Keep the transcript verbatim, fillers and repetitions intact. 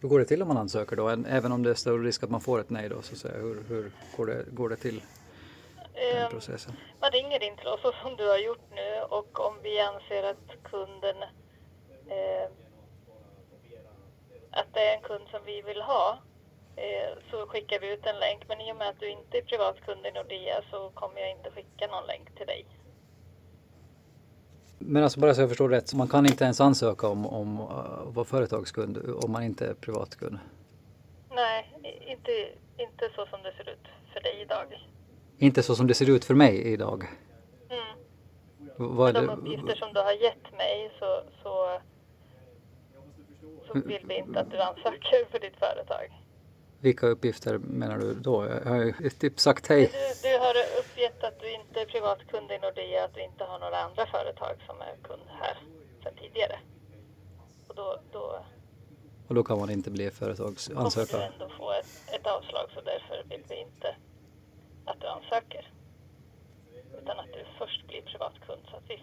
Hur går det till om man ansöker då? Även om det är större risk att man får ett nej då, så att säga. Hur, hur går, det, går det till den processen? Man ringer in till oss så som du har gjort nu, och om vi anser att kunden eh, att det är en kund som vi vill ha, eh, så skickar vi ut en länk. Men i och med att du inte är privatkund i Nordea så kommer jag inte skicka någon länk till dig. Men alltså bara så jag förstår rätt, så man kan inte ens ansöka om, om att vara företagskund om man inte är privatkund? Nej, inte, inte så som det ser ut för dig idag. Inte så som det ser ut för mig idag? Mm. Vad Med är de det? uppgifter som du har gett mig så, så, så vill vi inte att du ansöker för ditt företag. Vilka uppgifter menar du då? Jag har ju typ sagt hej. Du, du har uppgett att du inte är privatkund i Nordea, att du inte har några andra företag som är kund här sedan tidigare. Och då, då Och då kan man inte bli företagsansökare? kommer du ändå få ett, ett avslag, så därför vill vi inte att du ansöker. Utan att du först blir privatkund så att vi